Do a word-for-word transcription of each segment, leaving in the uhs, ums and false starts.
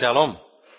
Shalom.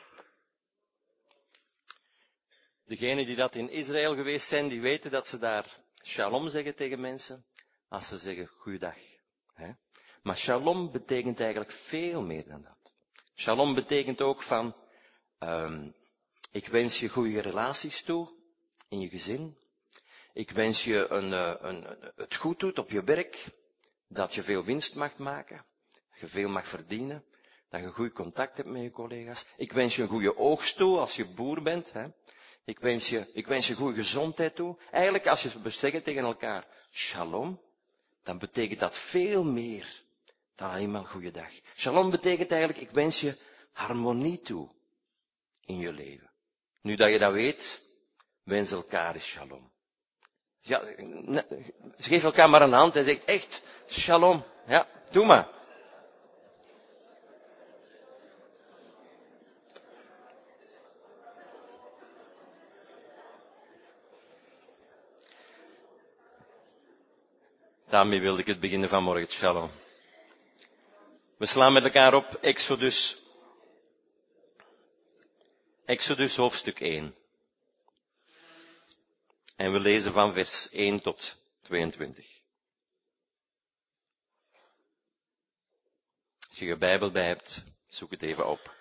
Degenen die dat in Israël geweest zijn, die weten dat ze daar shalom zeggen tegen mensen, als ze zeggen goeiedag. Hè? Maar shalom betekent eigenlijk veel meer dan dat. Shalom betekent ook van, um, ik wens je goede relaties toe in je gezin. Ik wens je een, een, een, het goed doet op je werk, dat je veel winst mag maken, dat je veel mag verdienen, dat je goed contact hebt met je collega's. Ik wens je een goede oogst toe als je boer bent. Hè. Ik wens je, ik wens je goede gezondheid toe. Eigenlijk als je zeggen tegen elkaar shalom, dan betekent dat veel meer dan alleen maar een goede dag. Shalom betekent eigenlijk, ik wens je harmonie toe in je leven. Nu dat je dat weet, wens elkaar eens shalom. Ja, ze geven elkaar maar een hand en zegt echt shalom. Ja, doe maar. Daarmee wilde ik het beginnen van morgen, shalom. We slaan met elkaar op Exodus. Exodus hoofdstuk één. En we lezen van vers één tot tweeëntwintig. Als je je Bijbel bij hebt, zoek het even op.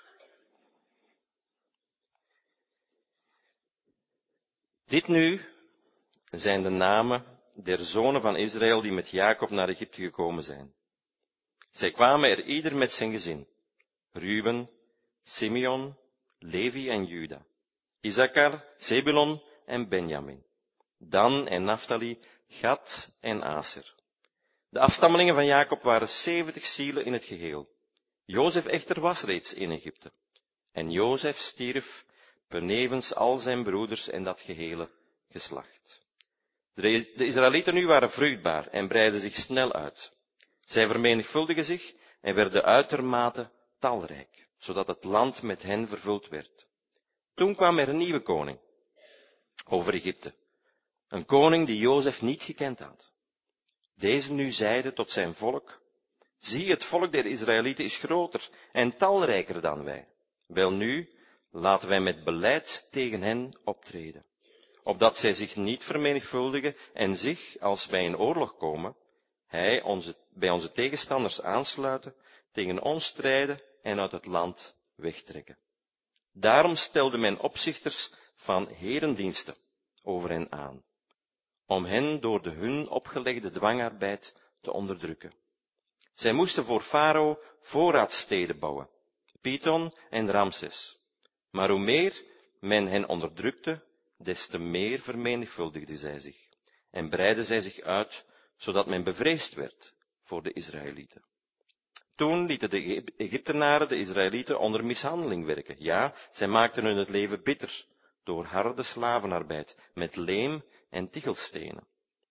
Dit nu zijn de namen der zonen van Israël die met Jacob naar Egypte gekomen zijn. Zij kwamen er ieder met zijn gezin. Ruben, Simeon, Levi en Juda. Issachar, Zebulon en Benjamin. Dan en Naphtali, Gad en Aser. De afstammelingen van Jacob waren zeventig zielen in het geheel. Jozef echter was reeds in Egypte. En Jozef stierf benevens al zijn broeders en dat gehele geslacht. De Israëlieten nu waren vruchtbaar en breidden zich snel uit. Zij vermenigvuldigen zich en werden uitermate talrijk, zodat het land met hen vervuld werd. Toen kwam er een nieuwe koning over Egypte. Een koning die Jozef niet gekend had. Deze nu zeide tot zijn volk, zie, het volk der Israëlieten is groter en talrijker dan wij. Welnu, laten wij met beleid tegen hen optreden, opdat zij zich niet vermenigvuldigen en zich, als wij in oorlog komen, hij onze, bij onze tegenstanders aansluiten, tegen ons strijden en uit het land wegtrekken. Daarom stelde men opzichters van herendiensten over hen aan, om hen door de hun opgelegde dwangarbeid te onderdrukken. Zij moesten voor Farao voorraadsteden bouwen, Python en Ramses. Maar hoe meer men hen onderdrukte, des te meer vermenigvuldigden zij zich en breidden zij zich uit, zodat men bevreesd werd voor de Israëlieten. Toen lieten de Egyptenaren de Israëlieten onder mishandeling werken. Ja, zij maakten hun het leven bitter door harde slavenarbeid met leem en tichelstenen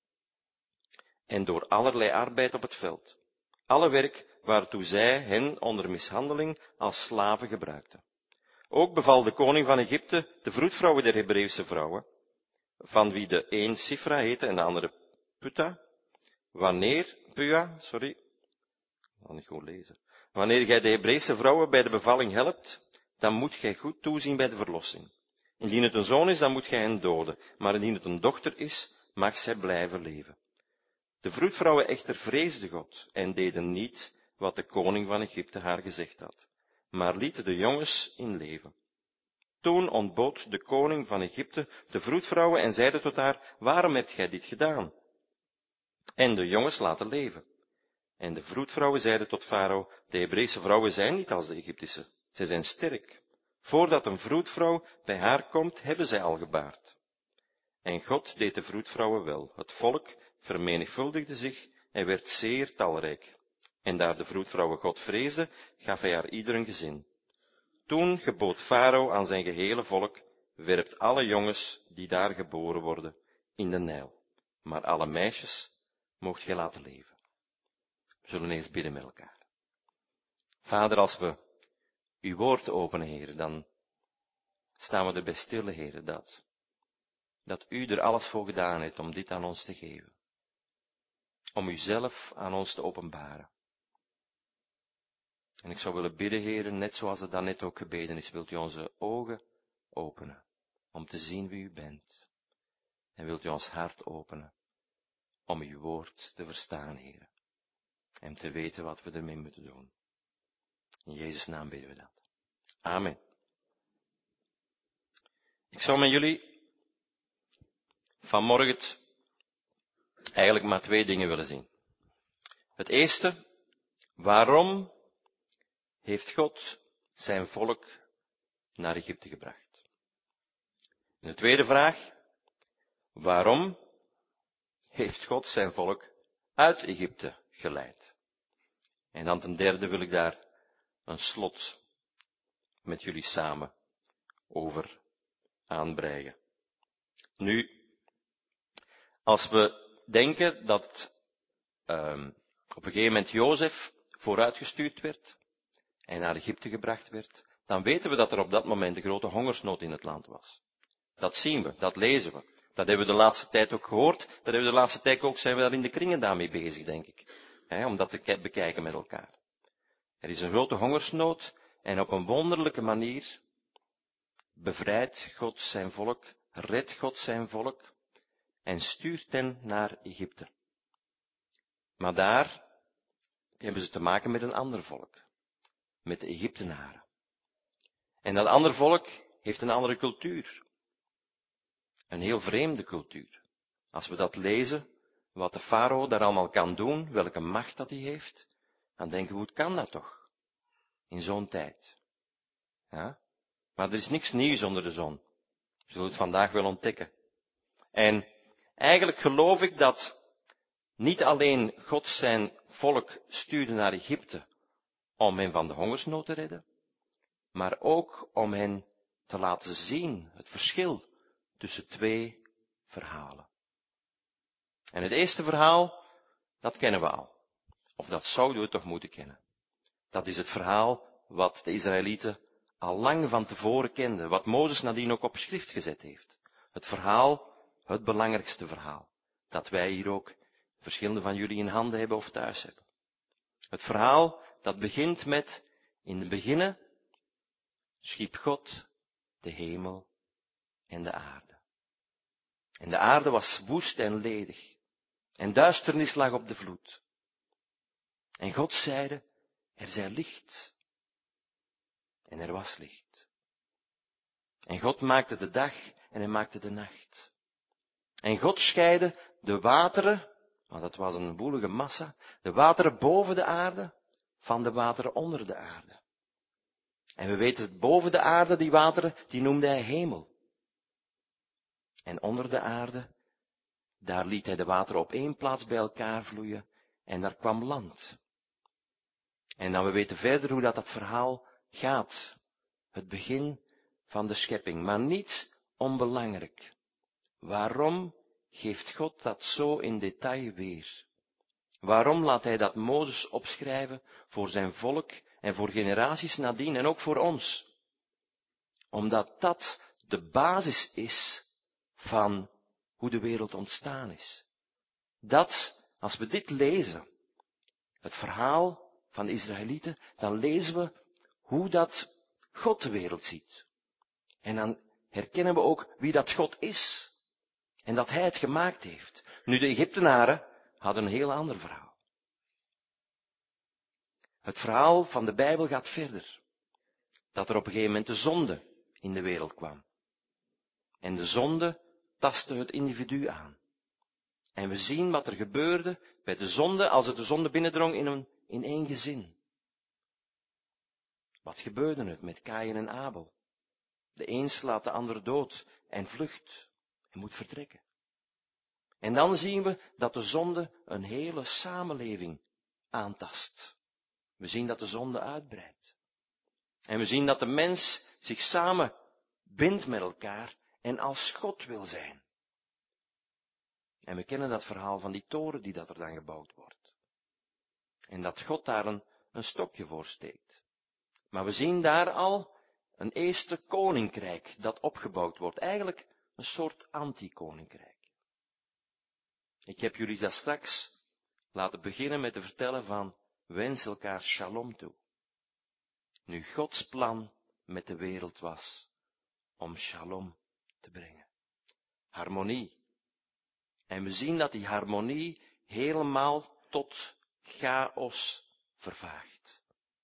en door allerlei arbeid op het veld. Alle werk waartoe zij hen onder mishandeling als slaven gebruikten. Ook beval de koning van Egypte de vroedvrouwen der Hebreeuwse vrouwen, van wie de een Sifra heette en de andere Putta, wanneer, Pua, sorry, ik kan niet goed lezen. Wanneer gij de Hebreeuwse vrouwen bij de bevalling helpt, dan moet gij goed toezien bij de verlossing. Indien het een zoon is, dan moet gij hen doden, maar indien het een dochter is, mag zij blijven leven. De vroedvrouwen echter vreesden God en deden niet wat de koning van Egypte haar gezegd had, maar lieten de jongens in leven. Toen ontbood de koning van Egypte de vroedvrouwen en zeide tot haar, waarom hebt gij dit gedaan? En de jongens laten leven. En de vroedvrouwen zeiden tot Farao, de Hebreeuwse vrouwen zijn niet als de Egyptische, zij zijn sterk. Voordat een vroedvrouw bij haar komt, hebben zij al gebaard. En God deed de vroedvrouwen wel. Het volk vermenigvuldigde zich en werd zeer talrijk. En daar de vroedvrouwen God vreesden, gaf hij haar ieder een gezin. Toen gebood Farao aan zijn gehele volk, werpt alle jongens die daar geboren worden in de Nijl. Maar alle meisjes moogt gij laten leven. We zullen eens bidden met elkaar. Vader, als we uw woord openen, Heer, dan staan we erbij stil, Heer, dat, dat u er alles voor gedaan hebt om dit aan ons te geven. Om uzelf aan ons te openbaren. En ik zou willen bidden, heren, net zoals het daarnet ook gebeden is, wilt u onze ogen openen, om te zien wie u bent. En wilt u ons hart openen, om uw woord te verstaan, heren. En te weten wat we ermee moeten doen. In Jezus' naam bidden we dat. Amen. Ik zou met jullie vanmorgen eigenlijk maar twee dingen willen zien. Het eerste, waarom heeft God zijn volk naar Egypte gebracht? En de tweede vraag, waarom heeft God zijn volk uit Egypte geleid? En dan ten derde wil ik daar een slot met jullie samen over aanbrengen. Nu, als we denken dat um, op een gegeven moment Jozef vooruitgestuurd werd en naar Egypte gebracht werd, dan weten we dat er op dat moment een grote hongersnood in het land was. Dat zien we, dat lezen we. Dat hebben we de laatste tijd ook gehoord. Dat hebben we de laatste tijd ook, zijn we daar in de kringen daarmee bezig, denk ik. He, om dat te bekijken met elkaar. Er is een grote hongersnood en op een wonderlijke manier bevrijdt God zijn volk, redt God zijn volk en stuurt hen naar Egypte. Maar daar hebben ze te maken met een ander volk, met de Egyptenaren. En dat andere volk heeft een andere cultuur. Een heel vreemde cultuur. Als we dat lezen, wat de farao daar allemaal kan doen, welke macht dat hij heeft, dan denken we, hoe kan dat toch? In zo'n tijd. Ja? Maar er is niks nieuws onder de zon. We zullen het vandaag wel ontdekken. En eigenlijk geloof ik dat niet alleen God zijn volk stuurde naar Egypte om hen van de hongersnood te redden, maar ook om hen te laten zien het verschil tussen twee verhalen. En het eerste verhaal, dat kennen we al. Of dat zouden we toch moeten kennen. Dat is het verhaal wat de Israëlieten al lang van tevoren kenden. Wat Mozes nadien ook op schrift gezet heeft. Het verhaal, het belangrijkste verhaal. Dat wij hier ook verschillende van jullie in handen hebben of thuis hebben. Het verhaal dat begint met, in het beginnen schiep God de hemel en de aarde. En de aarde was woest en ledig. En duisternis lag op de vloed. En God zeide, er zij licht. En er was licht. En God maakte de dag en hij maakte de nacht. En God scheidde de wateren, want dat was een woelige massa, de wateren boven de aarde van de wateren onder de aarde. En we weten, boven de aarde, die wateren, die noemde hij hemel. En onder de aarde, daar liet hij de wateren op één plaats bij elkaar vloeien en daar kwam land. En dan we weten verder hoe dat, dat verhaal gaat. Het begin van de schepping, maar niet onbelangrijk. Waarom geeft God dat zo in detail weer? Waarom laat hij dat Mozes opschrijven voor zijn volk en voor generaties nadien en ook voor ons? Omdat dat de basis is van hoe de wereld ontstaan is. Dat, als we dit lezen, het verhaal van de Israëlieten, dan lezen we hoe dat God de wereld ziet. En dan herkennen we ook wie dat God is. En dat hij het gemaakt heeft. Nu, de Egyptenaren hadden een heel ander verhaal. Het verhaal van de Bijbel gaat verder. Dat er op een gegeven moment de zonde in de wereld kwam. En de zonde tastte het individu aan. En we zien wat er gebeurde bij de zonde, als er de zonde binnendrong in, een, in één gezin. Wat gebeurde er met Kaïn en Abel? De een slaat de ander dood en vlucht en moet vertrekken. En dan zien we dat de zonde een hele samenleving aantast. We zien dat de zonde uitbreidt. En we zien dat de mens zich samen bindt met elkaar en als God wil zijn. En we kennen dat verhaal van die toren die dat er dan gebouwd wordt. En dat God daar een, een stokje voor steekt. Maar we zien daar al een eerste koninkrijk dat opgebouwd wordt. Eigenlijk een soort anti-koninkrijk. Ik heb jullie daar straks laten beginnen met te vertellen van wens elkaar shalom toe. Nu Gods plan met de wereld was om shalom te brengen. Harmonie. En we zien dat die harmonie helemaal tot chaos vervaagt.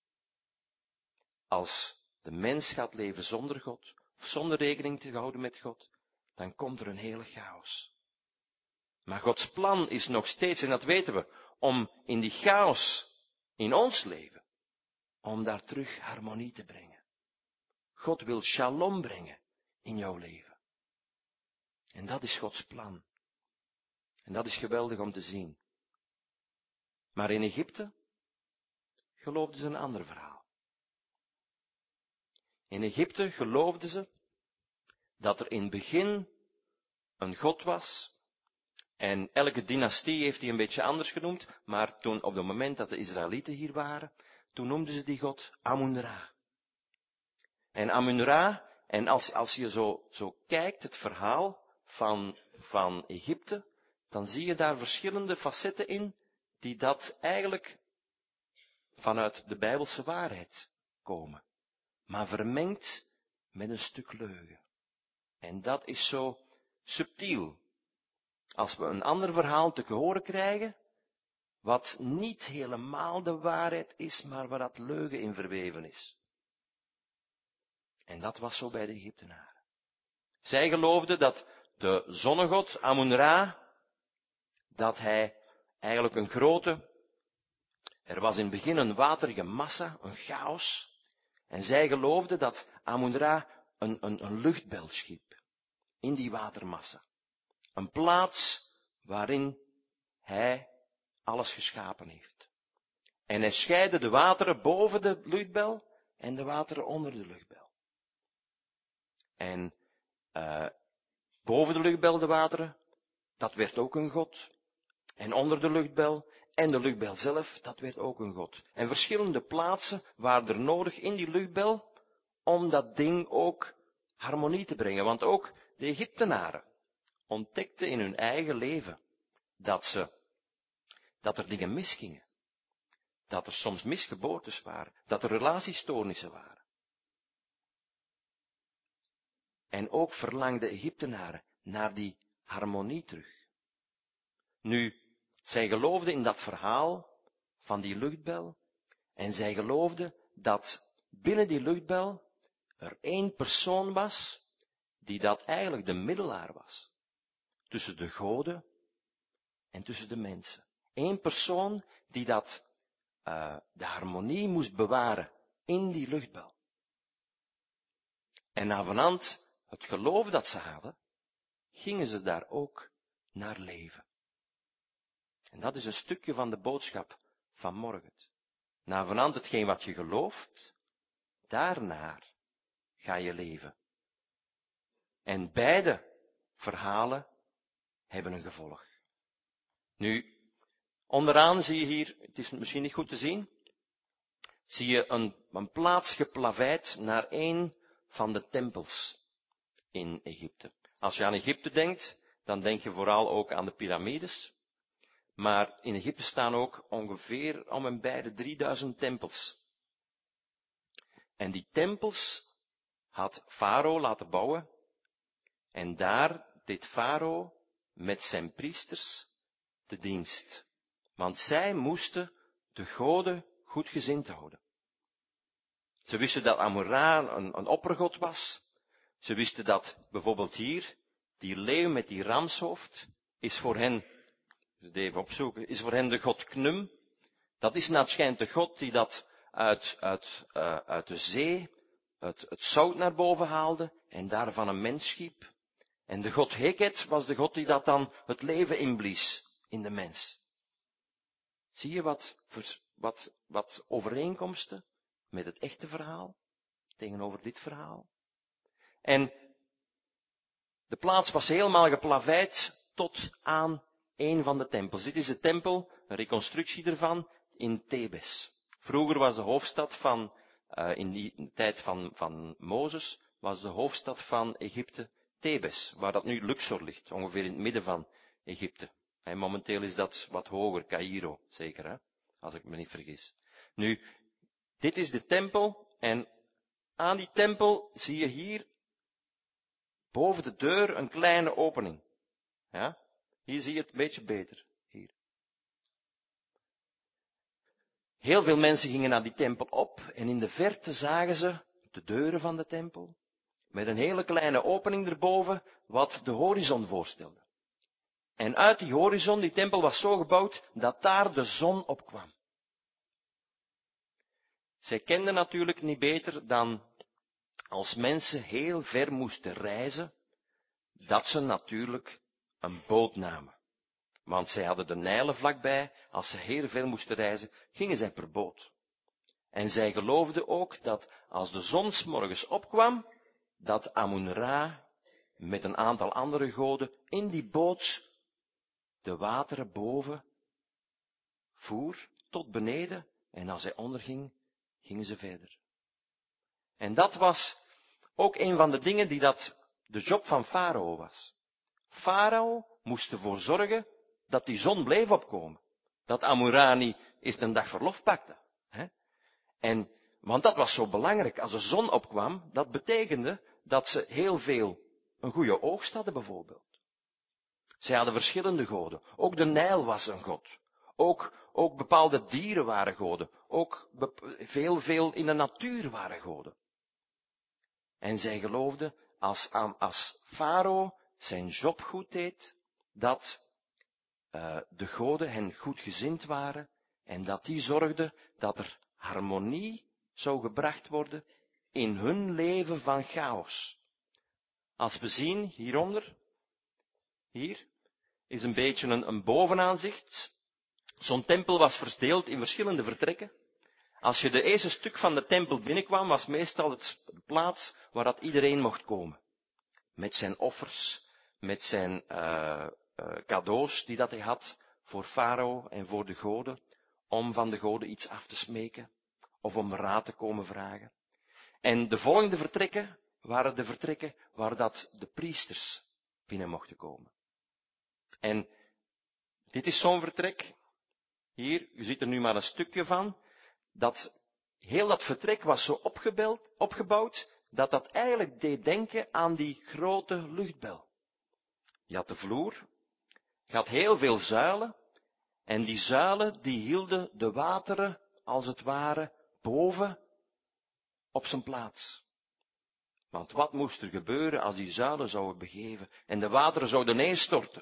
Als de mens gaat leven zonder God, of zonder rekening te houden met God, dan komt er een hele chaos. Maar Gods plan is nog steeds, en dat weten we, om in die chaos in ons leven, om daar terug harmonie te brengen. God wil shalom brengen in jouw leven. En dat is Gods plan. En dat is geweldig om te zien. Maar in Egypte geloofden ze een ander verhaal. In Egypte geloofden ze dat er in het begin een God was. En elke dynastie heeft die een beetje anders genoemd. Maar toen, op het moment dat de Israëlieten hier waren, toen noemden ze die God Amun-Ra. En Amun-Ra, en als, als je zo, zo kijkt, het verhaal van, van Egypte, dan zie je daar verschillende facetten in, die dat eigenlijk vanuit de Bijbelse waarheid komen. Maar vermengd met een stuk leugen. En dat is zo subtiel. Als we een ander verhaal te horen krijgen, wat niet helemaal de waarheid is, maar waar dat leugen in verweven is. En dat was zo bij de Egyptenaren. Zij geloofden dat de zonnegod Amun-Ra, dat hij eigenlijk een grote, er was in het begin een waterige massa, een chaos, en zij geloofden dat Amun-Ra een, een, een luchtbel schiep in die watermassa. Een plaats waarin hij alles geschapen heeft. En hij scheidde de wateren boven de luchtbel en de wateren onder de luchtbel. En uh, boven de luchtbel de wateren, dat werd ook een god. En onder de luchtbel en de luchtbel zelf, dat werd ook een god. En verschillende plaatsen waren er nodig in die luchtbel om dat ding ook harmonie te brengen. Want ook de Egyptenaren ontdekten in hun eigen leven dat ze, dat er dingen misgingen. Dat er soms misgeboortes waren. Dat er relatiestoornissen waren. En ook verlangden Egyptenaren naar die harmonie terug. Nu, zij geloofden in dat verhaal van die luchtbel. En zij geloofden dat binnen die luchtbel er één persoon was, die dat eigenlijk de middelaar was. Tussen de goden en tussen de mensen. Eén persoon die dat, uh, de harmonie moest bewaren in die luchtbel. En navenant het geloof dat ze hadden, gingen ze daar ook naar leven. En dat is een stukje van de boodschap van morgen. Navenant hetgeen wat je gelooft, daarnaar ga je leven. En beide verhalen hebben een gevolg. Nu, onderaan zie je hier, het is misschien niet goed te zien, zie je een, een plaats geplaveid naar een van de tempels in Egypte. Als je aan Egypte denkt, dan denk je vooral ook aan de piramides. Maar in Egypte staan ook ongeveer om en bij de drieduizend tempels. En die tempels had Farao laten bouwen. En daar deed Farao met zijn priesters de dienst. Want zij moesten de goden goedgezind houden. Ze wisten dat Amun-Ra een, een oppergod was. Ze wisten dat bijvoorbeeld hier, die leeuw met die ramshoofd, is voor hen, het even opzoeken, is voor hen de god Knum. Dat is naar het schijnt de god die dat uit, uit, uh, uit de zee, het, het zout naar boven haalde en daarvan een mens schiep. En de god Heket was de god die dat dan het leven inblies in de mens. Zie je wat, wat, wat overeenkomsten met het echte verhaal tegenover dit verhaal? En de plaats was helemaal geplaveid tot aan een van de tempels. Dit is de tempel, een reconstructie ervan, in Thebes. Vroeger was de hoofdstad van, uh, in die tijd van, van Mozes, was de hoofdstad van Egypte Thebes, waar dat nu Luxor ligt, ongeveer in het midden van Egypte. En momenteel is dat wat hoger, Caïro, zeker, hè? Als ik me niet vergis. Nu, dit is de tempel En aan die tempel zie je hier boven de deur een kleine opening. Ja? Hier zie je het een beetje beter. Hier. Heel veel mensen gingen naar die tempel op en in de verte zagen ze de deuren van de tempel met een hele kleine opening erboven wat de horizon voorstelde. En uit die horizon, die tempel was zo gebouwd dat daar de zon opkwam. Zij kenden natuurlijk niet beter dan als mensen heel ver moesten reizen, dat ze natuurlijk een boot namen. Want zij hadden de Nijlen vlakbij, als ze heel ver moesten reizen, gingen zij per boot. En zij geloofden ook dat als de zon 's morgens opkwam, dat Amun-Ra met een aantal andere goden in die boot de wateren boven voer tot beneden en als hij onderging, gingen ze verder. En dat was ook een van de dingen die dat de job van Farao was. Farao moest ervoor zorgen dat die zon bleef opkomen. Dat Amun-Ra niet eerst een dag verlof pakte. Hè? En, want dat was zo belangrijk. Als de zon opkwam, dat betekende dat ze heel veel, een goede oogst hadden bijvoorbeeld. Zij hadden verschillende goden. Ook de Nijl was een god. Ook, ook bepaalde dieren waren goden. Ook veel, veel in de natuur waren goden. En zij geloofden, als, als Farao zijn job goed deed, dat uh, de goden hen goedgezind waren en dat die zorgden dat er harmonie zou gebracht worden in hun leven van chaos. Als we zien hieronder, hier, is een beetje een, een bovenaanzicht. Zo'n tempel was verdeeld in verschillende vertrekken. Als je de eerste stuk van de tempel binnenkwam, was meestal het plaats waar dat iedereen mocht komen. Met zijn offers, met zijn uh, uh, cadeaus die dat hij had voor Farao en voor de goden, om van de goden iets af te smeken, of om raad te komen vragen. En de volgende vertrekken waren de vertrekken waar dat de priesters binnen mochten komen. En dit is zo'n vertrek. Hier, u ziet er nu maar een stukje van. Dat, heel dat vertrek was zo opgebeld, opgebouwd, dat dat eigenlijk deed denken aan die grote luchtbel. Je had de vloer, je had heel veel zuilen, en die zuilen die hielden de wateren, als het ware, boven op zijn plaats. Want wat moest er gebeuren als die zuilen zouden begeven en de wateren zouden neerstorten?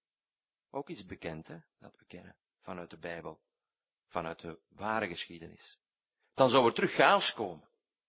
Ook iets bekend, hè, dat we kennen vanuit de Bijbel, vanuit de ware geschiedenis. Dan zou er terug chaos komen.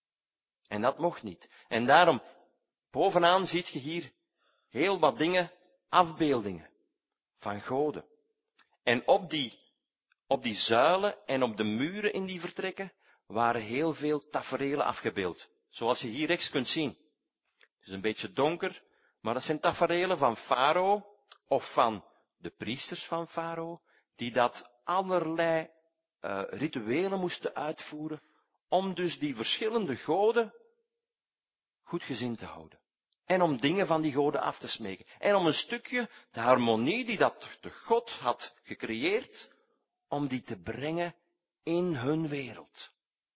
En dat mocht niet. En daarom, bovenaan ziet je hier heel wat dingen, afbeeldingen van goden. En op die, op die zuilen en op de muren in die vertrekken waren heel veel taferelen afgebeeld. Zoals je hier rechts kunt zien. Het is een beetje donker, maar dat zijn taferelen van Farao of van de priesters van Farao, die dat allerlei uh, rituelen moesten uitvoeren, om dus die verschillende goden goedgezind te houden. En om dingen van die goden af te smeken. En om een stukje de harmonie die dat de God had gecreëerd, om die te brengen in hun wereld.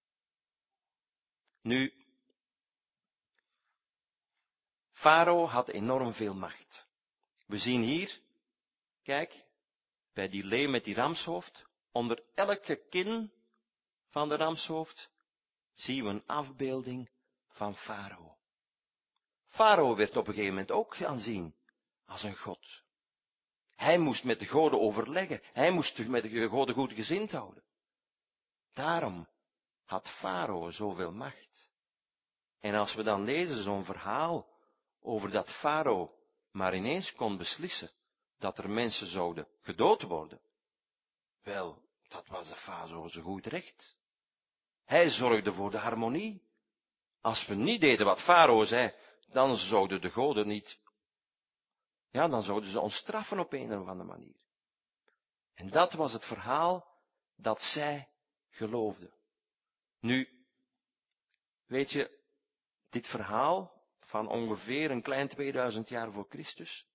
Nu, Farao had enorm veel macht. We zien hier, kijk, bij die leeuw met die ramshoofd, onder elke kin van de ramshoofd, zien we een afbeelding van Farao. Farao werd op een gegeven moment ook aanzien als een god. Hij moest met de goden overleggen. Hij moest met de goden goed gezind houden. Daarom had Farao zoveel macht. En als we dan lezen zo'n verhaal over dat Farao maar ineens kon beslissen dat er mensen zouden gedood worden. Wel, dat was de Farao zo goed recht. Hij zorgde voor de harmonie. Als we niet deden wat Farao zei, dan zouden de goden niet, ja, dan zouden ze ons straffen op een of andere manier. En dat was het verhaal dat zij geloofden. Nu, weet je, dit verhaal van ongeveer een klein tweeduizend jaar voor Christus,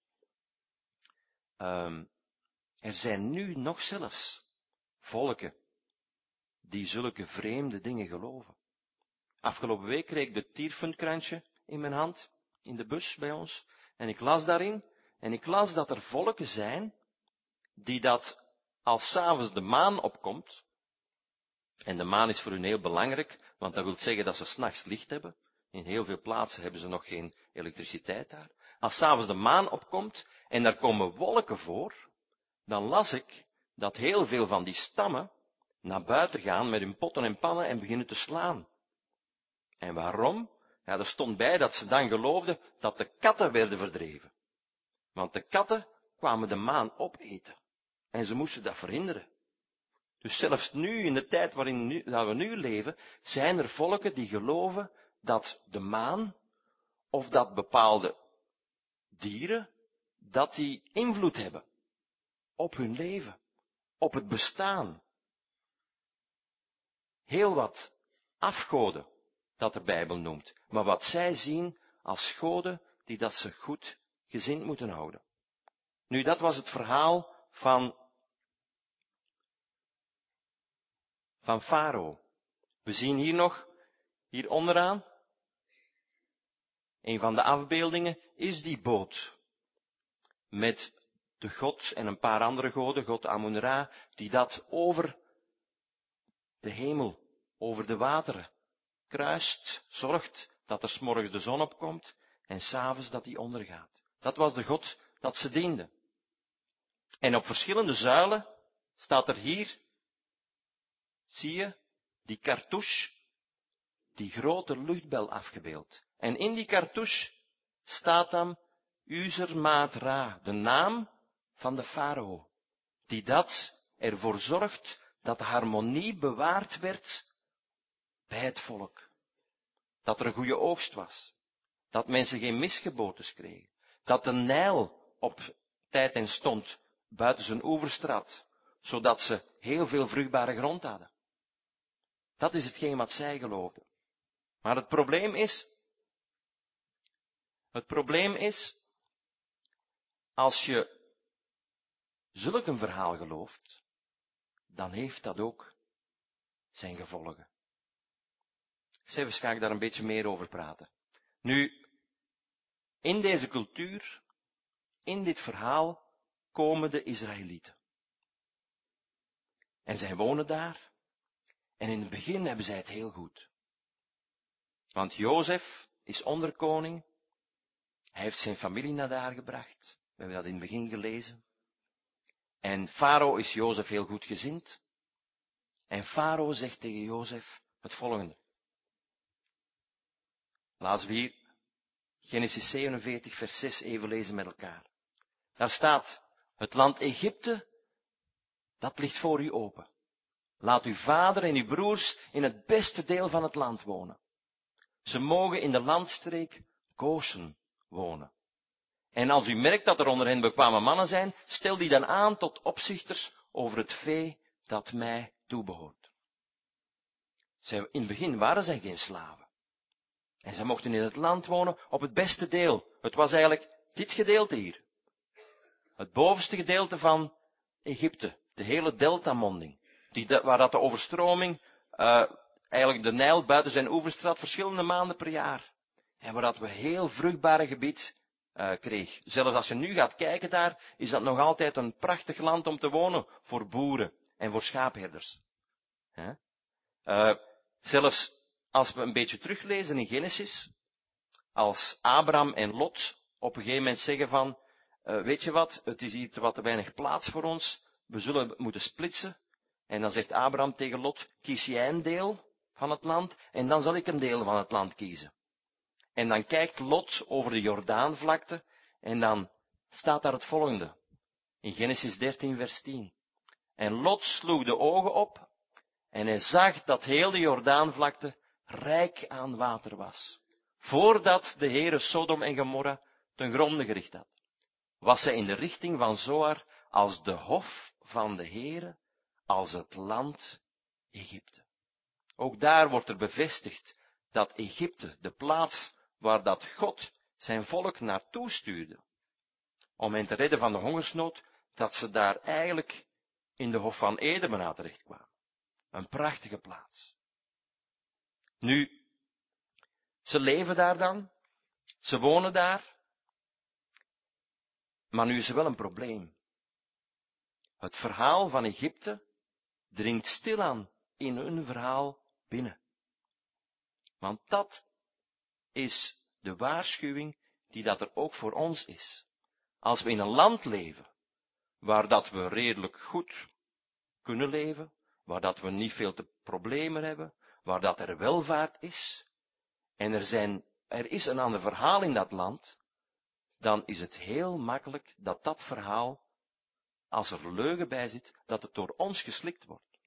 um, er zijn nu nog zelfs volken die zulke vreemde dingen geloven. Afgelopen week kreeg ik de tierfundkrantje in mijn hand, in de bus bij ons. En ik las daarin, en ik las dat er volken zijn, die dat, als 's avonds de maan opkomt, en de maan is voor hun heel belangrijk, want dat wil zeggen dat ze 's nachts licht hebben. In heel veel plaatsen hebben ze nog geen elektriciteit daar. Als 's avonds de maan opkomt, en daar komen wolken voor, dan las ik dat heel veel van die stammen naar buiten gaan met hun potten en pannen en beginnen te slaan. En waarom? Ja, er stond bij dat ze dan geloofden dat de katten werden verdreven. Want de katten kwamen de maan opeten. En ze moesten dat verhinderen. Dus zelfs nu, in de tijd waarin nu, dat we nu leven, zijn er volken die geloven dat de maan, of dat bepaalde dieren, dat die invloed hebben op hun leven, op het bestaan. Heel wat afgoden, dat de Bijbel noemt, maar wat zij zien als goden die dat ze goed gezind moeten houden. Nu, dat was het verhaal van, van Farao. We zien hier nog, hier onderaan, een van de afbeeldingen is die boot. Met de god en een paar andere goden, god Amun-Ra, die dat over de hemel, over de wateren kruist, zorgt dat er 's morgens de zon opkomt en 's avonds dat die ondergaat. Dat was de god dat ze dienden. En op verschillende zuilen staat er hier, zie je, die cartouche, die grote luchtbel afgebeeld. En in die cartouche staat dan Uzer-Maat-Ra, de naam van de farao, die dat ervoor zorgt dat de harmonie bewaard werd bij het volk. Dat er een goede oogst was. Dat mensen geen misgeboortes kregen. Dat de Nijl op tijd en stond buiten zijn oevers trad, zodat ze heel veel vruchtbare grond hadden. Dat is hetgeen wat zij geloofden. Maar het probleem is, het probleem is, als je zulk een verhaal gelooft, dan heeft dat ook zijn gevolgen. Zelfs ga ik daar een beetje meer over praten. Nu, in deze cultuur, in dit verhaal, komen de Israëlieten. En zij wonen daar. En in het begin hebben zij het heel goed. Want Jozef is onderkoning. Hij heeft zijn familie naar daar gebracht. We hebben dat in het begin gelezen. En Farao is Jozef heel goed gezind. En Farao zegt tegen Jozef het volgende. Laten we hier Genesis zevenenveertig vers zes even lezen met elkaar. Daar staat, het land Egypte, dat ligt voor u open. Laat uw vader en uw broers in het beste deel van het land wonen. Ze mogen in de landstreek Goshen wonen. En als u merkt dat er onder hen bekwame mannen zijn, stel die dan aan tot opzichters over het vee dat mij toebehoort. Zij, in het begin waren zij geen slaven. En zij mochten in het land wonen op het beste deel. Het was eigenlijk dit gedeelte hier. Het bovenste gedeelte van Egypte. De hele deltamonding. Die, waar dat de overstroming, uh, eigenlijk de Nijl buiten zijn oevers trad, verschillende maanden per jaar. En waar dat we heel vruchtbare gebied uh, kreeg. Zelfs als je nu gaat kijken daar, is dat nog altijd een prachtig land om te wonen voor boeren en voor schaapherders. Huh? Uh, zelfs als we een beetje teruglezen in Genesis, als Abraham en Lot op een gegeven moment zeggen van, uh, weet je wat, het is hier wat te weinig plaats voor ons, we zullen moeten splitsen. En dan zegt Abraham tegen Lot, kies jij een deel van het land en dan zal ik een deel van het land kiezen. En dan kijkt Lot over de Jordaanvlakte en dan staat daar het volgende. In Genesis dertien vers tien. En Lot sloeg de ogen op en hij zag dat heel de Jordaanvlakte rijk aan water was. Voordat de Heere Sodom en Gomorra ten gronde gericht had. Was zij in de richting van Zoar als de hof van de Heere, als het land Egypte. Ook daar wordt er bevestigd dat Egypte, de plaats waar dat God zijn volk naartoe stuurde, om hen te redden van de hongersnood, dat ze daar eigenlijk in de hof van Eden bijna terecht kwamen. Een prachtige plaats. Nu, Ze leven daar dan. Ze wonen daar. Maar nu is er wel een probleem. Het verhaal van Egypte dringt stilaan in hun verhaal binnen. Want dat is de waarschuwing die dat er ook voor ons is. Als we in een land leven, waar dat we redelijk goed kunnen leven, waar dat we niet veel te problemen hebben, waar dat er welvaart is, en er zijn, er is een ander verhaal in dat land, dan is het heel makkelijk dat dat verhaal, als er leugen bij zit, dat het door ons geslikt wordt.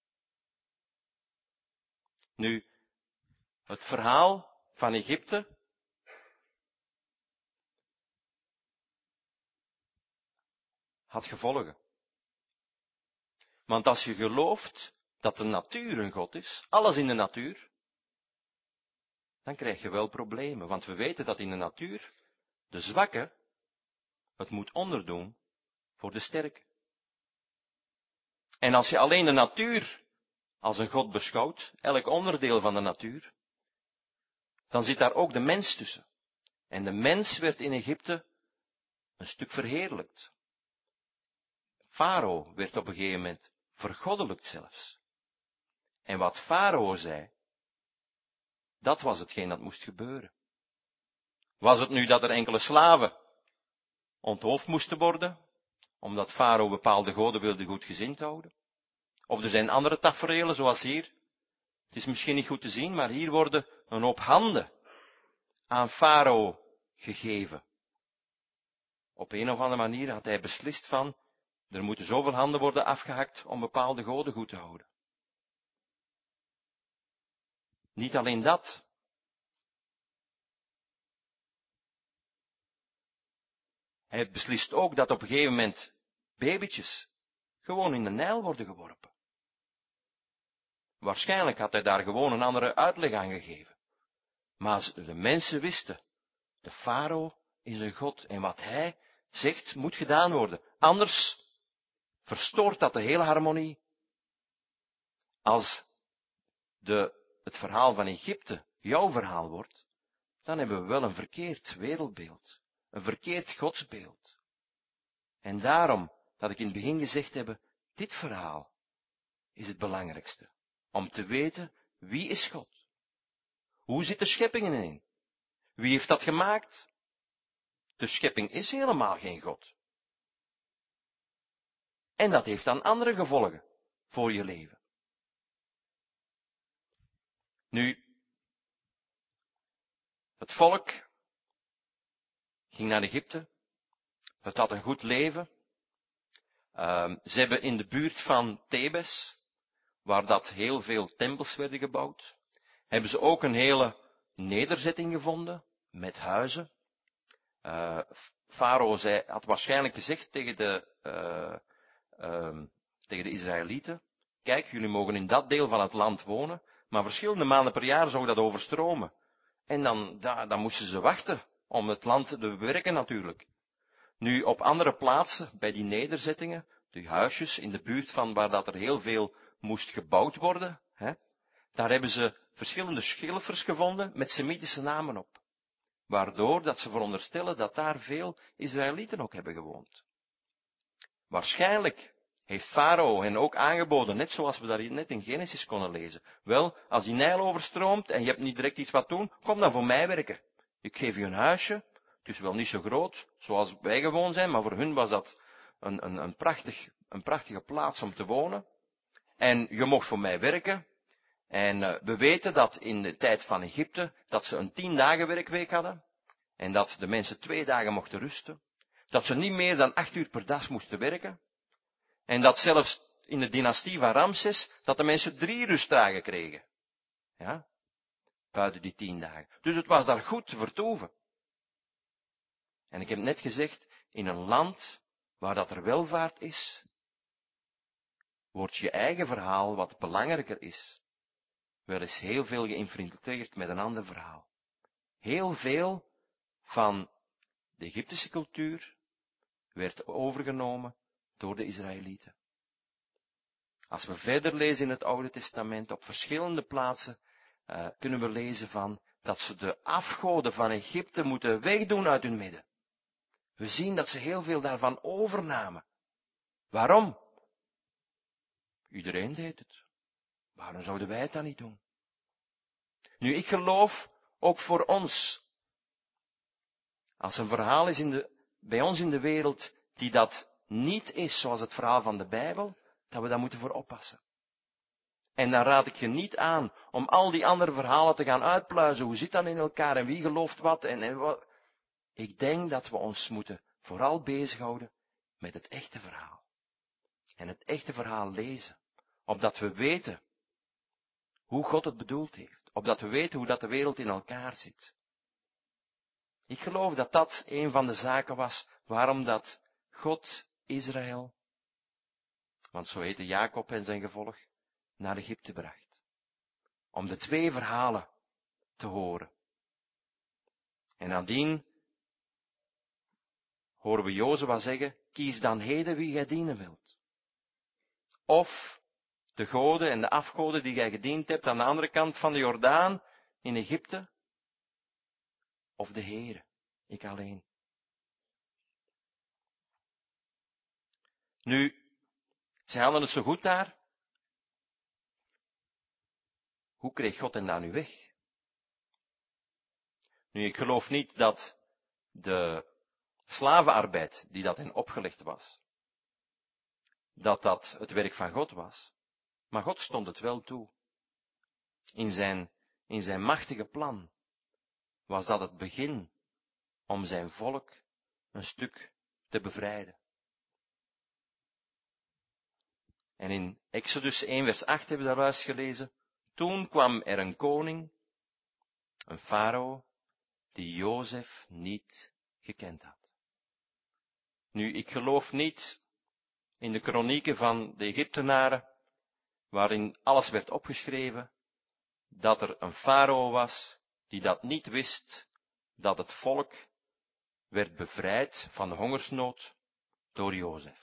Nu, het verhaal van Egypte had gevolgen. Want als je gelooft dat de natuur een God is, alles in de natuur, dan krijg je wel problemen. Want we weten dat in de natuur de zwakke het moet onderdoen voor de sterke. En als je alleen de natuur als een God beschouwt, elk onderdeel van de natuur, dan zit daar ook de mens tussen. En de mens werd in Egypte een stuk verheerlijkt. Farao werd op een gegeven moment vergoddelijkt zelfs. En wat Farao zei, dat was hetgeen dat moest gebeuren. Was het nu dat er enkele slaven onthoofd moesten worden, omdat Farao bepaalde goden wilde goedgezind houden? Of er zijn andere taferelen, zoals hier. Het is misschien niet goed te zien, maar hier worden een hoop handen aan Farao gegeven. Op een of andere manier had hij beslist van, er moeten zoveel handen worden afgehakt om bepaalde goden goed te houden. Niet alleen dat. Hij beslist ook dat op een gegeven moment babytjes gewoon in de Nijl worden geworpen. Waarschijnlijk had hij daar gewoon een andere uitleg aan gegeven. Maar de mensen wisten, de farao is een god en wat hij zegt moet gedaan worden. Anders verstoort dat de hele harmonie. Als de, het verhaal van Egypte jouw verhaal wordt, dan hebben we wel een verkeerd wereldbeeld. Een verkeerd godsbeeld. En daarom, dat ik in het begin gezegd heb, dit verhaal is het belangrijkste. Om te weten, wie is God? Hoe zit de schepping erin? Wie heeft dat gemaakt? De schepping is helemaal geen God. En dat heeft dan andere gevolgen voor je leven. Nu, het volk ging naar Egypte. Het had een goed leven. Uh, ze hebben in de buurt van Thebes, waar dat heel veel tempels werden gebouwd, hebben ze ook een hele nederzetting gevonden, met huizen. Uh, Farao zei, had waarschijnlijk gezegd tegen de, uh, uh, tegen de Israëlieten, kijk, jullie mogen in dat deel van het land wonen, maar verschillende maanden per jaar zou dat overstromen. En dan, da, dan moesten ze wachten om het land te bewerken natuurlijk. Nu, op andere plaatsen, bij die nederzettingen, die huisjes in de buurt van waar dat er heel veel moest gebouwd worden, hè, daar hebben ze verschillende schilfers gevonden met Semitische namen op. Waardoor dat ze veronderstellen dat daar veel Israëlieten ook hebben gewoond. Waarschijnlijk heeft Farao hen ook aangeboden, net zoals we daar net in Genesis konden lezen. Wel, als die Nijl overstroomt en je hebt niet direct iets wat doen, kom dan voor mij werken. Ik geef je een huisje, het is wel niet zo groot, zoals wij gewoon zijn, maar voor hun was dat een, een, een, prachtig, een prachtige plaats om te wonen. En je mocht voor mij werken. En uh, we weten dat in de tijd van Egypte, dat ze een tien dagen werkweek hadden. En dat de mensen twee dagen mochten rusten. Dat ze niet meer dan acht uur per dag moesten werken. En dat zelfs in de dynastie van Ramses, dat de mensen drie rustdagen kregen. Ja, buiten die tien dagen. Dus het was daar goed te vertoeven. En ik heb net gezegd, in een land waar dat er welvaart is, wordt je eigen verhaal, wat belangrijker is, wel eens heel veel geïnfiltreerd met een ander verhaal. Heel veel van de Egyptische cultuur werd overgenomen door de Israëlieten. Als we verder lezen in het Oude Testament, op verschillende plaatsen, uh, kunnen we lezen van dat ze de afgoden van Egypte moeten wegdoen uit hun midden. We zien dat ze heel veel daarvan overnamen. Waarom? Iedereen deed het. Waarom zouden wij het dan niet doen? Nu, ik geloof ook voor ons. Als een verhaal is in de, bij ons in de wereld die dat niet is zoals het verhaal van de Bijbel, dat we daar moeten voor oppassen. En dan raad ik je niet aan om al die andere verhalen te gaan uitpluizen. Hoe zit dat in elkaar en wie gelooft wat en, en wat. Ik denk dat we ons moeten vooral bezighouden met het echte verhaal. En het echte verhaal lezen. Opdat we weten hoe God het bedoeld heeft. Opdat we weten hoe dat de wereld in elkaar zit. Ik geloof dat dat een van de zaken was waarom dat God Israël, want zo heette Jacob en zijn gevolg, naar Egypte bracht. Om de twee verhalen te horen. En nadien horen we Jozua zeggen, kies dan heden wie gij dienen wilt. Of de goden en de afgoden die gij gediend hebt aan de andere kant van de Jordaan in Egypte. Of de Heere, ik alleen. Nu, zij hadden het zo goed daar. Hoe kreeg God hen daar nu weg? Nu, ik geloof niet dat de slavenarbeid die dat hen opgelegd was, dat dat het werk van God was. Maar God stond het wel toe. In zijn, in zijn machtige plan was dat het begin om zijn volk een stuk te bevrijden. En in Exodus één vers acht hebben we daar juist gelezen. Toen kwam er een koning, een farao, die Jozef niet gekend had. Nu, ik geloof niet in de kronieken van de Egyptenaren, waarin alles werd opgeschreven, dat er een farao was die dat niet wist, dat het volk werd bevrijd van de hongersnood door Jozef.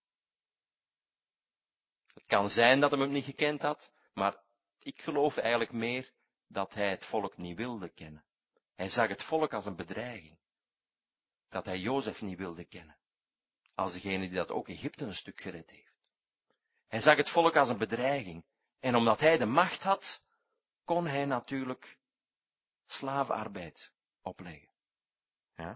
Het kan zijn dat hij hem niet gekend had, maar ik geloof eigenlijk meer dat hij het volk niet wilde kennen. Hij zag het volk als een bedreiging. Dat hij Jozef niet wilde kennen. Als degene die dat ook Egypte een stuk gered heeft. Hij zag het volk als een bedreiging. En omdat hij de macht had, kon hij natuurlijk slavenarbeid opleggen. Ja?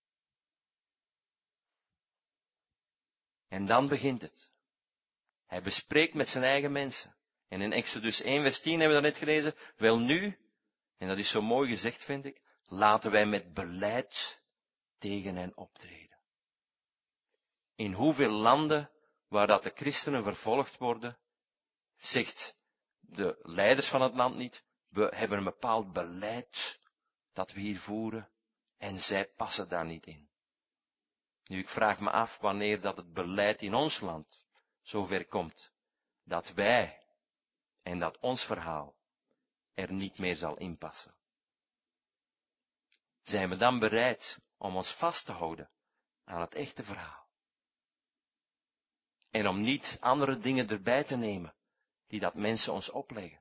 En dan begint het. Hij bespreekt met zijn eigen mensen. En in Exodus één vers tien hebben we daarnet gelezen. Wel nu, en dat is zo mooi gezegd vind ik, laten wij met beleid tegen hen optreden. In hoeveel landen waar dat de christenen vervolgd worden, zegt de leiders van het land niet, we hebben een bepaald beleid dat we hier voeren en zij passen daar niet in. Nu, ik vraag me af wanneer dat het beleid in ons land zover komt, dat wij en dat ons verhaal er niet meer zal inpassen. Zijn we dan bereid om ons vast te houden aan het echte verhaal? En om niet andere dingen erbij te nemen, die dat mensen ons opleggen.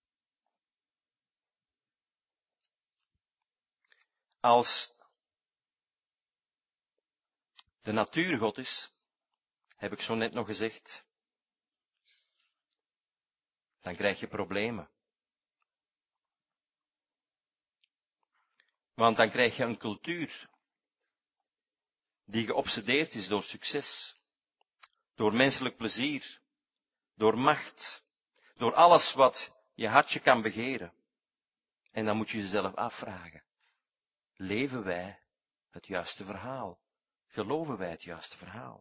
Als de natuur God is, heb ik zo net nog gezegd, dan krijg je problemen. Want dan krijg je een cultuur die geobsedeerd is door succes, door menselijk plezier, door macht, door alles wat je hartje kan begeren. En dan moet je jezelf afvragen, leven wij het juiste verhaal? Geloven wij het juiste verhaal?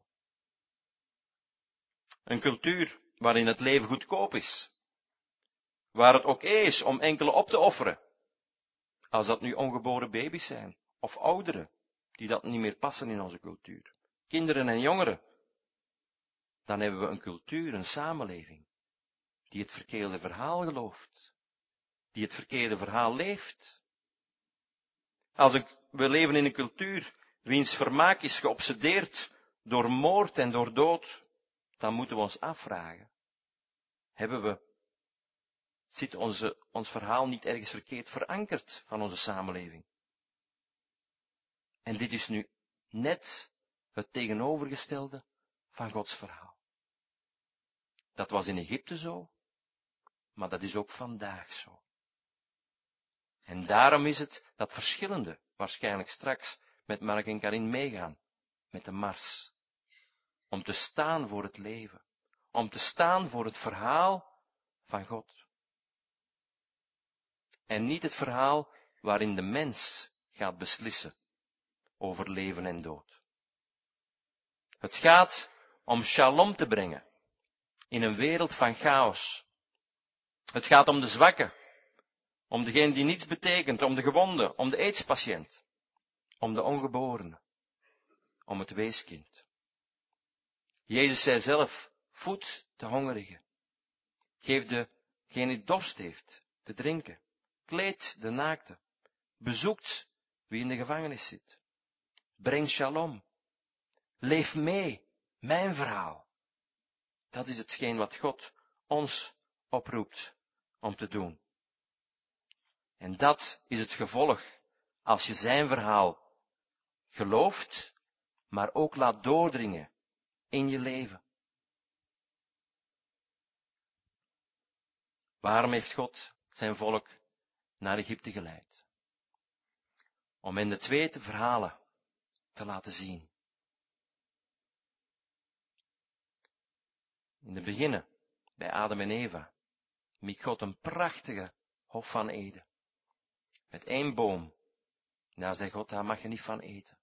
Een cultuur waarin het leven goedkoop is, waar het oké is om enkele op te offeren, als dat nu ongeboren baby's zijn, of ouderen, die dat niet meer passen in onze cultuur, kinderen en jongeren, dan hebben we een cultuur, een samenleving, die het verkeerde verhaal gelooft, die het verkeerde verhaal leeft. Als een, we leven in een cultuur wiens vermaak is geobsedeerd door moord en door dood, dan moeten we ons afvragen, hebben we zit onze, ons verhaal niet ergens verkeerd verankerd van onze samenleving. En dit is nu net het tegenovergestelde van Gods verhaal. Dat was in Egypte zo, maar dat is ook vandaag zo. En daarom is het dat verschillende waarschijnlijk straks met Mark en Karin meegaan, met de mars. Om te staan voor het leven. Om te staan voor het verhaal van God. En niet het verhaal waarin de mens gaat beslissen over leven en dood. Het gaat om shalom te brengen in een wereld van chaos. Het gaat om de zwakke, om degene die niets betekent, om de gewonde, om de aidspatiënt, om de ongeborene, om het weeskind. Jezus zei zelf, voed de hongerige, geef degene die dorst heeft te drinken, kleed de naakte, bezoekt wie in de gevangenis zit, breng shalom, leef mee, mijn verhaal. Dat is hetgeen wat God ons oproept om te doen. En dat is het gevolg als je zijn verhaal gelooft, maar ook laat doordringen in je leven. Waarom heeft God zijn volk naar Egypte geleid? Om hen de twee verhalen te laten zien. In het begin, bij Adam en Eva, miek God een prachtige hof van Eden. Met één boom. Daar zei God, daar mag je niet van eten.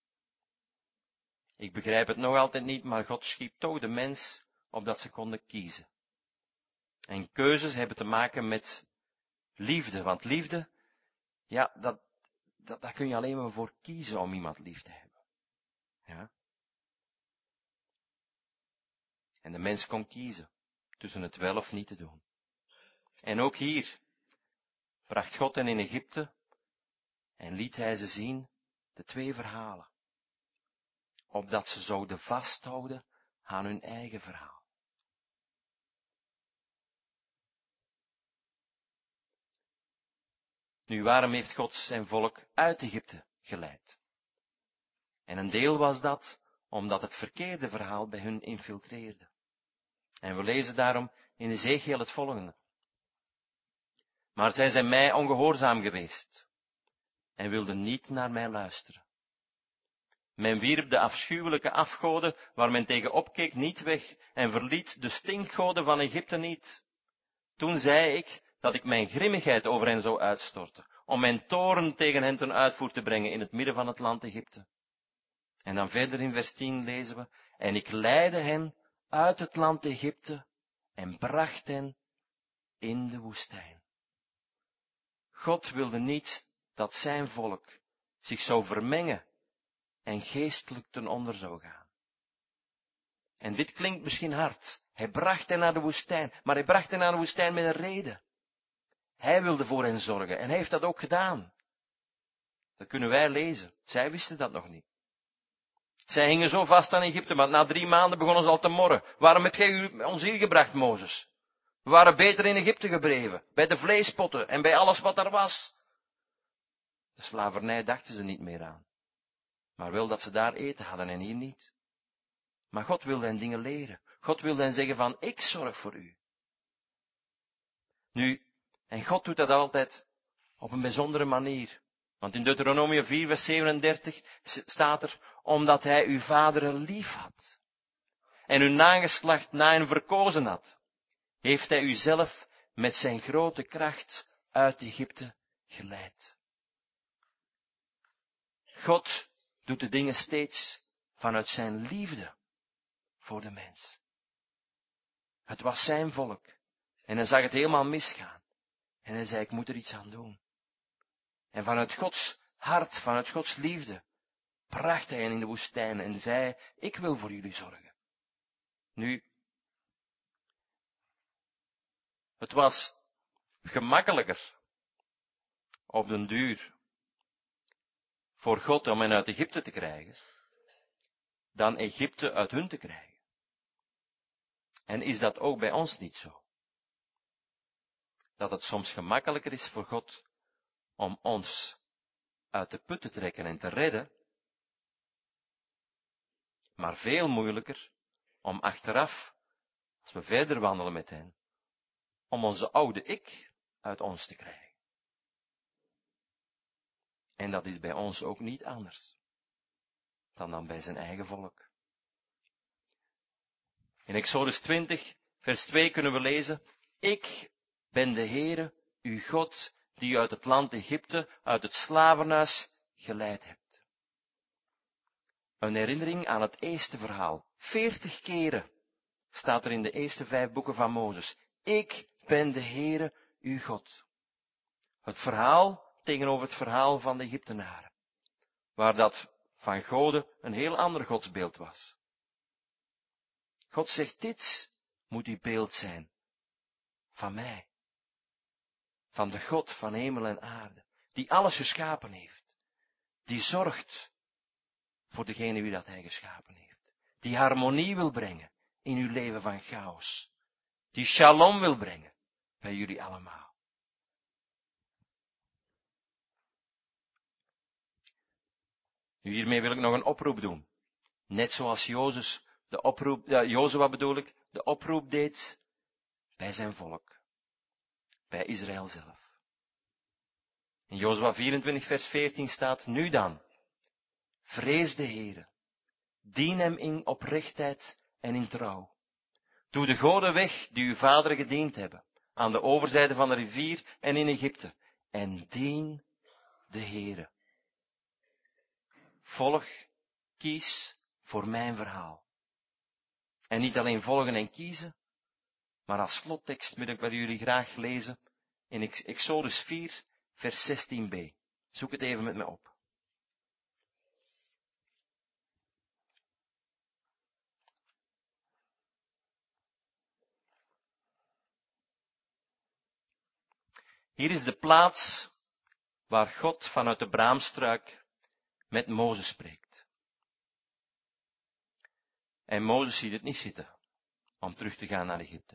Ik begrijp het nog altijd niet, maar God schiep toch de mens opdat ze konden kiezen. En keuzes hebben te maken met liefde, want liefde, ja, dat, dat, daar kun je alleen maar voor kiezen om iemand lief te hebben. Ja. En de mens kon kiezen tussen het wel of niet te doen. En ook hier bracht God hen in Egypte en liet hij ze zien de twee verhalen. Opdat ze zouden vasthouden aan hun eigen verhaal. Nu, waarom heeft God zijn volk uit Egypte geleid? En een deel was dat omdat het verkeerde verhaal bij hun infiltreerde. En we lezen daarom in Ezechiel het volgende. Maar zij zijn mij ongehoorzaam geweest en wilden niet naar mij luisteren. Men wierp de afschuwelijke afgoden waar men tegen opkeek niet weg en verliet de stinkgoden van Egypte niet. Toen zei ik dat ik mijn grimmigheid over hen zou uitstorten, om mijn toorn tegen hen ten uitvoer te brengen in het midden van het land Egypte. En dan verder in vers tien lezen we, en ik leidde hen uit het land Egypte en bracht hen in de woestijn. God wilde niet dat zijn volk zich zou vermengen en geestelijk ten onder zou gaan. En dit klinkt misschien hard. Hij bracht hen naar de woestijn, maar hij bracht hen naar de woestijn met een reden. Hij wilde voor hen zorgen en hij heeft dat ook gedaan. Dat kunnen wij lezen. Zij wisten dat nog niet. Zij hingen zo vast aan Egypte, maar na drie maanden begonnen ze al te morren. Waarom heb jij ons hier gebracht, Mozes? We waren beter in Egypte gebleven, bij de vleespotten en bij alles wat er was. De slavernij dachten ze niet meer aan. Maar wel dat ze daar eten hadden en hier niet. Maar God wilde hen dingen leren. God wilde hen zeggen van, ik zorg voor u. Nu, en God doet dat altijd op een bijzondere manier. Want in Deuteronomium vier, vers zevenendertig staat er, omdat hij uw vaderen lief had. En uw nageslacht na hen verkozen had. Heeft hij u zelf met zijn grote kracht uit Egypte geleid. God doet de dingen steeds vanuit zijn liefde voor de mens. Het was zijn volk. En hij zag het helemaal misgaan. En hij zei, ik moet er iets aan doen. En vanuit Gods hart, vanuit Gods liefde, bracht hij hen in de woestijn en zei, ik wil voor jullie zorgen. Nu, het was gemakkelijker op den duur voor God om hen uit Egypte te krijgen, dan Egypte uit hun te krijgen. En is dat ook bij ons niet zo? dat het soms gemakkelijker is voor God om ons uit de put te trekken en te redden, maar veel moeilijker om achteraf, als we verder wandelen met hen, om onze oude ik uit ons te krijgen. En dat is bij ons ook niet anders dan dan bij zijn eigen volk. In Exodus twintig, vers twee kunnen we lezen: Ik ben de Heere, uw God, die u uit het land Egypte, uit het slavenhuis geleid hebt. Een herinnering aan het eerste verhaal. Veertig keren staat er in de eerste vijf boeken van Mozes. Ik ben de Heere, uw God. Het verhaal tegenover het verhaal van de Egyptenaren, waar dat van goden een heel ander godsbeeld was. God zegt, dit moet uw beeld zijn van mij. Van de God van hemel en aarde, die alles geschapen heeft. Die zorgt voor degene wie dat hij geschapen heeft. Die harmonie wil brengen in uw leven van chaos. Die shalom wil brengen bij jullie allemaal. Nu, hiermee wil ik nog een oproep doen. Net zoals Jozef de oproep, ja, Jozua bedoel ik, de oproep deed bij zijn volk. Bij Israël zelf. In Jozua vierentwintig vers veertien staat, nu dan, vrees de Heere, dien hem in oprechtheid en in trouw. Doe de goden weg die uw vaderen gediend hebben, aan de overzijde van de rivier en in Egypte, en dien de Heere. Volg, kies voor mijn verhaal. En niet alleen volgen en kiezen, maar als slottekst wil ik bij jullie graag lezen in Exodus vier, vers zestien b. Zoek het even met me op. Hier is de plaats waar God vanuit de braamstruik met Mozes spreekt. En Mozes ziet het niet zitten om terug te gaan naar Egypte.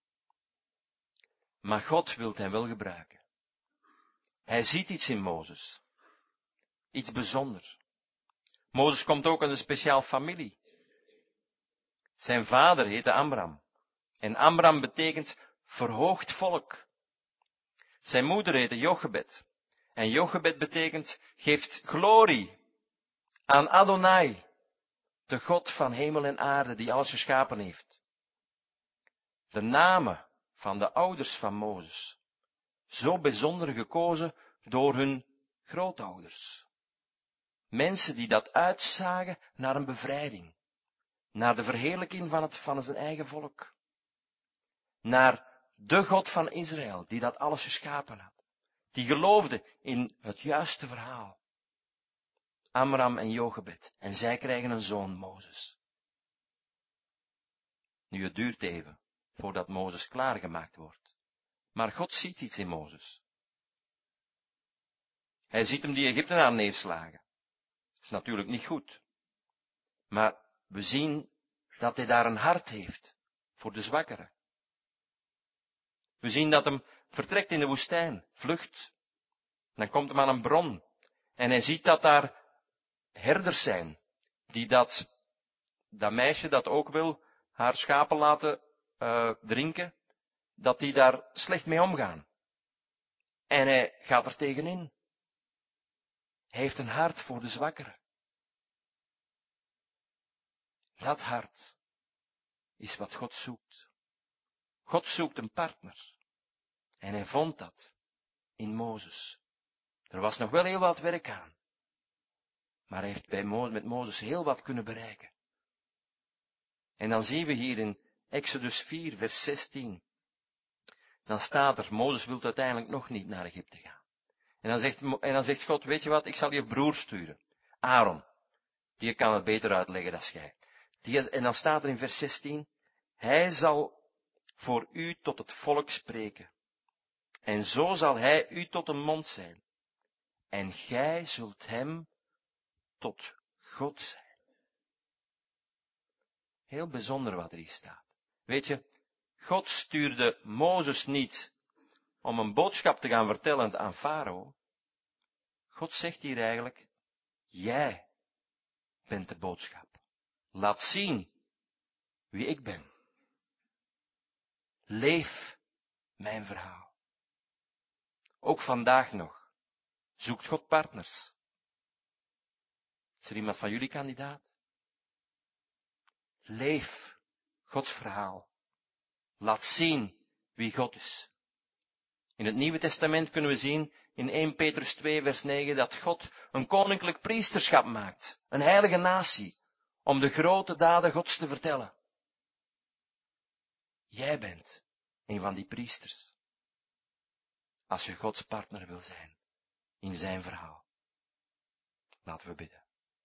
Maar God wil hem wel gebruiken. Hij ziet iets in Mozes. Iets bijzonders. Mozes komt ook uit een speciaal familie. Zijn vader heette Amram. En Amram betekent verhoogd volk. Zijn moeder heette Jochebed. En Jochebed betekent geeft glorie aan Adonai, de God van hemel en aarde die alles geschapen heeft. De namen van de ouders van Mozes, zo bijzonder gekozen door hun grootouders. Mensen die dat uitzagen naar een bevrijding, naar de verheerlijking van, het, van zijn eigen volk. Naar de God van Israël, die dat alles geschapen had. Die geloofde in het juiste verhaal. Amram en Jochebed. En zij krijgen een zoon, Mozes. Nu, het duurt even voordat Mozes klaargemaakt wordt. Maar God ziet iets in Mozes. Hij ziet hem die Egyptenaar neerslagen. Dat is natuurlijk niet goed. Maar we zien dat hij daar een hart heeft voor de zwakkeren. We zien dat hem vertrekt in de woestijn, vlucht. Dan komt hem aan een bron. En hij ziet dat daar herders zijn, die dat, dat meisje dat ook wil, haar schapen laten uh, drinken, dat die daar slecht mee omgaan. En hij gaat er tegenin. Hij heeft een hart voor de zwakkeren. Dat hart is wat God zoekt. God zoekt een partner. En hij vond dat in Mozes. Er was nog wel heel wat werk aan. Maar hij heeft bij Mo- met Mozes heel wat kunnen bereiken. En dan zien we hier in Exodus vier, vers zestien. Dan staat er, Mozes wil uiteindelijk nog niet naar Egypte gaan. En dan zegt, en dan zegt God, weet je wat, ik zal je broer sturen. Aaron. Die kan het beter uitleggen dan jij. Die, en dan staat er in vers zestien, hij zal voor u tot het volk spreken. En zo zal hij u tot een mond zijn. En gij zult hem tot God zijn. Heel bijzonder wat er hier staat. Weet je, God stuurde Mozes niet om een boodschap te gaan vertellen aan Farao. God zegt hier eigenlijk, jij bent de boodschap. Laat zien wie ik ben. Leef mijn verhaal. Ook vandaag nog. Zoekt God partners. Is er iemand van jullie kandidaat? Leef Gods verhaal. Laat zien wie God is. In het Nieuwe Testament kunnen we zien in eerste Petrus twee vers negen dat God een koninklijk priesterschap maakt. Een heilige natie. Om de grote daden Gods te vertellen. Jij bent een van die priesters. Als je Gods partner wil zijn in zijn verhaal. Laten we bidden.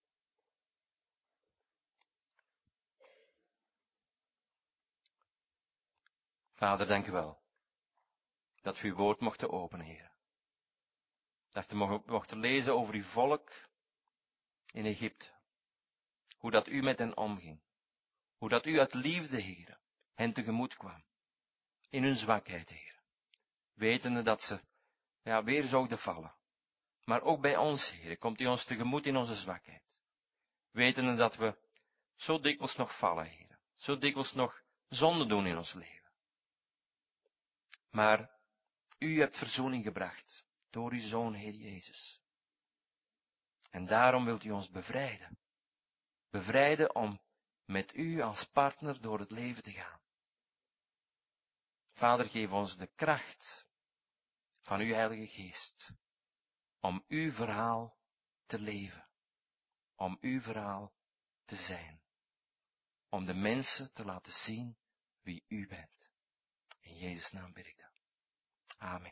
Vader, dank u wel. Dat we uw woord mochten openen, Heer. Dat we mochten lezen over uw volk in Egypte. Hoe dat u met hen omging. Hoe dat u uit liefde, Heer, hen tegemoet kwam. In hun zwakheid, Heer. Wetende dat ze ja, weer zouden vallen. Maar ook bij ons, Heer, komt u ons tegemoet in onze zwakheid. Wetende dat we zo dikwijls nog vallen, Heer. Zo dikwijls nog zonde doen in ons leven. Maar u hebt verzoening gebracht door uw Zoon, Heer Jezus. En daarom wilt u ons bevrijden. Bevrijden om met u als partner door het leven te gaan. Vader, geef ons de kracht van uw Heilige Geest. Om uw verhaal te leven. Om uw verhaal te zijn. Om de mensen te laten zien wie u bent. In Jezus' naam bid ik dat. Amen.